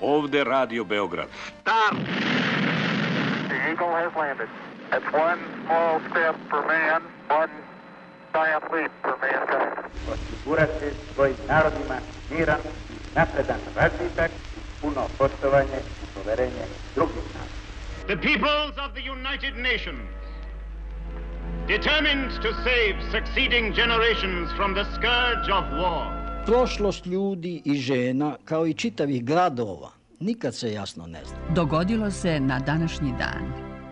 Ovde Radio Beograd. Start! The Eagle has landed. That's one small step for man, one giant leap for mankind. Osigurati svojim narodima miran, napredan razvitak, puno poštovanje i poverenje drugih naroda. The peoples of the United Nations, determined to save succeeding generations from the scourge of war. Prošlost ljudi i žena, kao i čitavih gradova, nikad se jasno ne zna. Dogodilo se na današnji dan.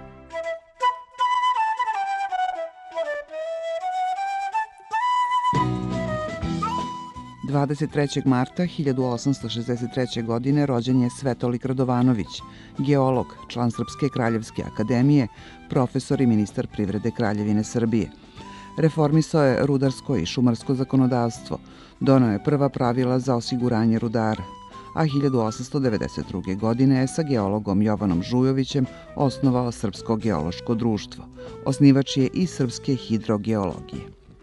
Marta 1863. godine rođen je Svetolik Radovanović, geolog, član Srpske kraljevske akademije, profesor i ministar privrede Kraljevine Srbije. Reformisao je rudarsko i šumarsko zakonodavstvo, doneo je prva pravila za osiguranje rudara, a 1892. godine je sa geologom Jovanom Žujovićem osnovao Srpsko geološko društvo. Osnivač je i srpske hidrogeologije.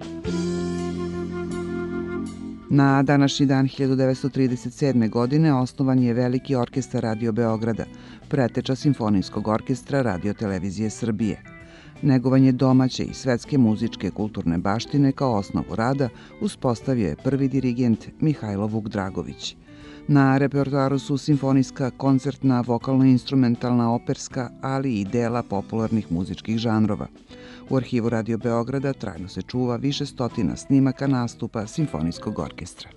Na današnji dan 1937. godine osnovan je Veliki orkestar Radio Beograda, preteča Simfonijskog orkestra Radio-televizije Srbije. Negovanje domaće i svetske muzičke kulturne baštine kao osnovu rada uspostavio je prvi dirigent Mihajlo Vuk-Dragović. Na repertoaru su simfonijska, koncertna, vokalno-instrumentalna, operska, ali i dela popularnih muzičkih žanrova. U arhivu Radio Beograda trajno se čuva više stotina snimaka nastupa Simfonijskog orkestra.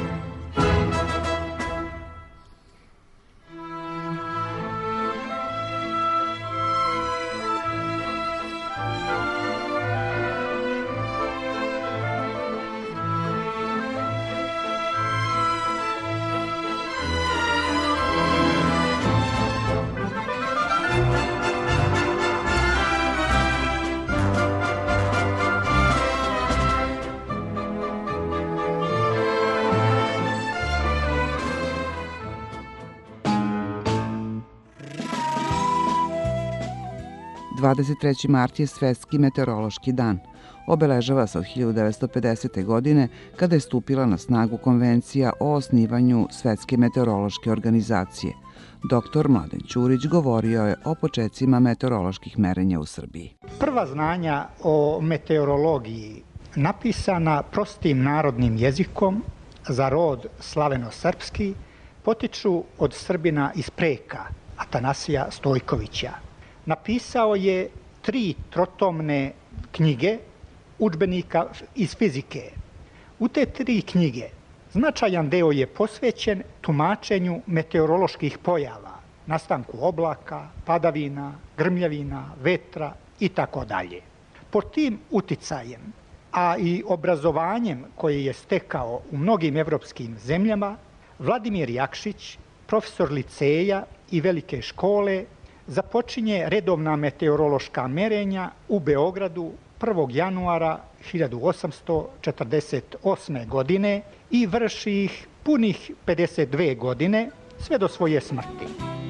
Mart je Svetski meteorološki dan. Obeležava se od 1950. godine kada je stupila na snagu Konvencija o osnivanju Svetske meteorološke organizacije. Dr. Mladen Ćurić govorio je o počecima meteoroloških merenja u Srbiji. Prva znanja o meteorologiji napisana prostim narodnim jezikom za rod slaveno-srpski potiču od Srbina iz Preka, Atanasija Stojkovića. Napisao je 3 trotomne knjige udžbenika iz fizike. U te 3 knjige značajan deo je posvećen tumačenju meteoroloških pojava, nastanku oblaka, padavina, grmljavina, vetra itd. Pod tim uticajem, a i obrazovanjem koje je stekao u mnogim evropskim zemljama, Vladimir Jakšić, profesor liceja i velike škole, započinje redovna meteorološka merenja u Beogradu 1. januara 1848. godine i vrši ih punih 52 godine sve do svoje smrti.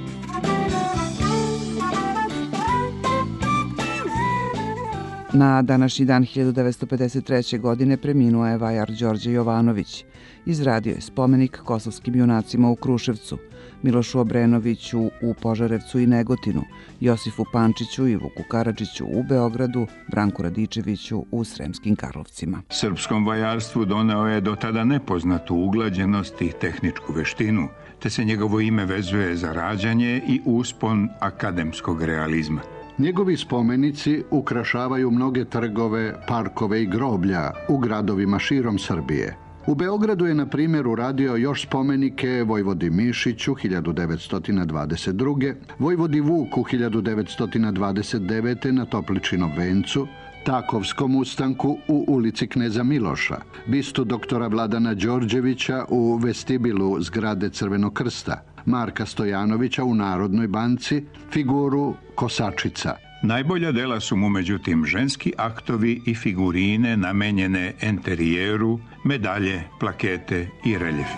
Na današnji dan 1953. godine preminuo je vajar Đorđe Jovanović. Izradio je spomenik kosovskim junacima u Kruševcu, Milošu Obrenoviću u Požarevcu i Negotinu, Josifu Pančiću i Vuku Karadžiću u Beogradu, Branku Radičeviću u Sremskim Karlovcima. Srpskom vajarstvu doneo je do tada nepoznatu uglađenost i tehničku veštinu, te se njegovo ime vezuje za rađanje i uspon akademskog realizma. Njegovi spomenici ukrašavaju mnoge trgove, parkove i groblja u gradovima širom Srbije. U Beogradu je, na primjer, uradio još spomenike Vojvodi Mišiću 1922. Vojvodi Vuku 1929. na Topličinom vencu, Takovskom ustanku u ulici Kneza Miloša, bistu doktora Vladana Đorđevića u vestibilu zgrade Crvenog krsta, Marka Stojanovića u Narodnoj banci, figuru Kosačica. Najbolja dela su mu međutim ženski aktovi i figurine namenjene enterijeru, medalje, plakete i reljefi.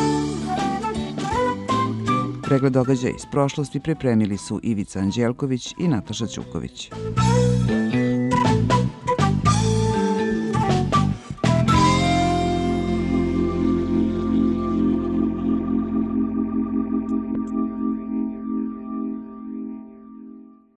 Pregled događaja iz prošlosti pripremili su Ivica Anđelković i Nataša Ćuković.